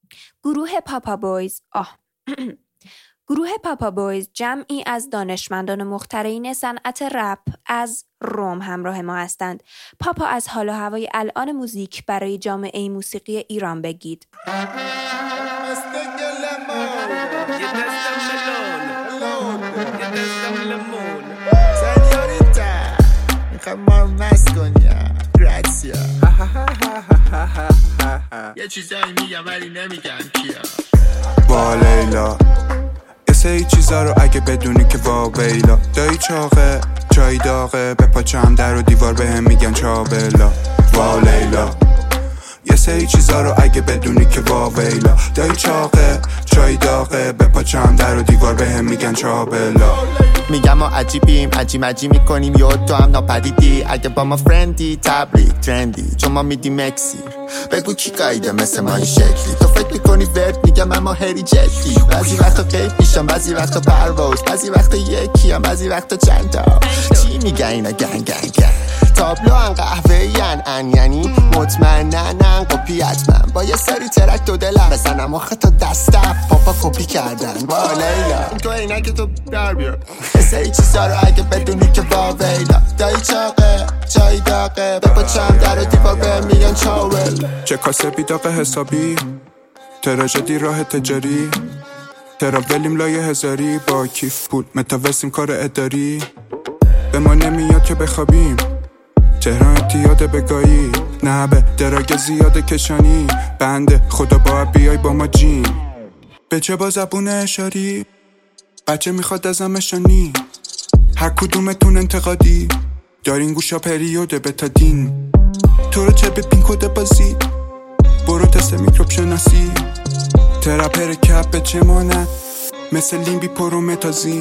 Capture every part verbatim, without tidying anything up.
گروه پاپا بویز آه گروه پاپا بویز جمعی از دانشمندان مخترعین صنعت رپ از روم همراه ما هستند. پاپا از حال و هوای الان موزیک برای جامعه موسیقی ایران بگید. یه چیزایی میگم ولی نمیگم کیا. وا لیلا یه سری چیزا رو اگه بدونی که وا ویلا. دایی چاقه چای داغه به پاچم در و دیوار به هم میگن چابلا. وا لیلا یه سری چیزا رو اگه بدونی که وا ویلا. دایی چاقه چای داغه به پاچم در و دیوار به هم میگن چابلا. میگم ما عجیبیم عجیم عجیم میکنیم یا تو هم ناپدیدی. اگه با ما فرندی تبلیغ ترندی چون ما میدیم اکسیر. بگو کی قایده مثل ما این شکلی. تو فکر میکنی ورد میگم اما هری جدی. بعضی وقتا قیب میشم بعضی وقتا پرواز. بعضی وقتا یکی هم بعضی وقتا چند تا. چی میگه اینا گنگ گنگ گنگ. تابلو ان قهوه‌ای ان یعنی مطمئنن ان قپی حتما. با یه سری ترک دو دلم بزنم آخه تا دستم پاپا کپی کردن. وا لیلا تو اینا که تو در بیار سری چیزا رو اگه بدونی که وا ویلا. دایی چاقه چای داغه به پاچم در و دیوار به میگن چاول. چه کاسه بیداغ حسابی تراژدی راه تجاری. تراولیم لایه هزاری با کیف پول متاوسیم کار اداری. به ما نمیاد که بخوابیم تهران اتیاد بگایی. نه به دراگ زیاد کشانی بنده خدا با بیای با ما جیم. به چه با زبون اشاری بچه میخواد ازم اشانی. هر کدومتون انتقادی دارین گوشا پریوده بتادین. تو رو چه ببین کده بازی برو تست میکروب شناسی. تراپر کپ به چه مانه مثل لیمبی پرومتازین.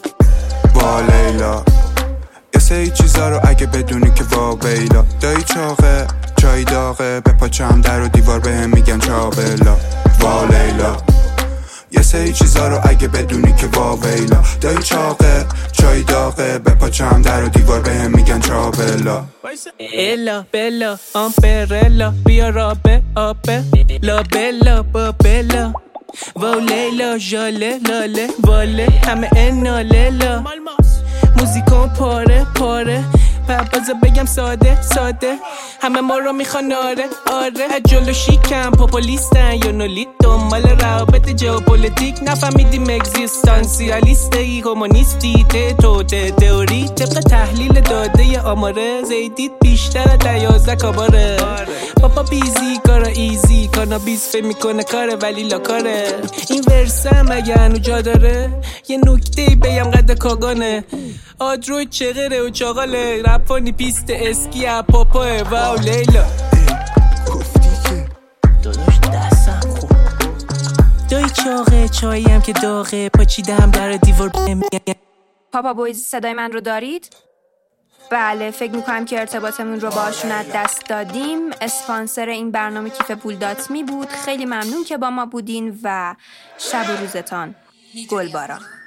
وا لیلا یه سری چیزا رو اگه بدونی که وا ویلا. دایی چاقه چای داغه به پاچم در و دیوار به هم میگن چابلا. وا لیلا یه سری چیزا رو اگه بدونی که وا ویلا. دایی چاقه چای داغه به پاچم در و دیوار به هم میگن چابلا. الا بلا امپرلا بیا رابه آبه لا بلا با بلا. وا لیلا جاله لاله واله همه انا لیلا. موزیکون پاره پاره پاپازا بگم ساده ساده. همه ما رو میخوان آره آره. جلو شیکم پاپولیستن یا نولیت دنبال روابط ژئوپلیتیک. نفهمیدیم اگزیستانسیالیسته ای کمونیستی ته تو ته تئوری. طبق تحلیل داده آماره زیدید بیشتر از لیازده کاباره. پاپا بیزی کارا ایزی کانابیس فهم میکنه کاره ولی لاکاره. این ورسم اگه هنو جا داره یه نکته بگم قد کاگانه. آدروی چغره و چاقاله رپانی پیست اسکی پاپاه. واو لیلا گفتی که داداش دستم خوب. دایی چاقه چاییم که داغه پاچیدم در دیوار بهم. پاپا بویز صدای من رو دارید؟ بله فکر میکنم که ارتباطمون رو باشون از دست دادیم. اسپانسر این برنامه کیف پول دات می بود. خیلی ممنون که با ما بودین و شب و روزتان گلباران.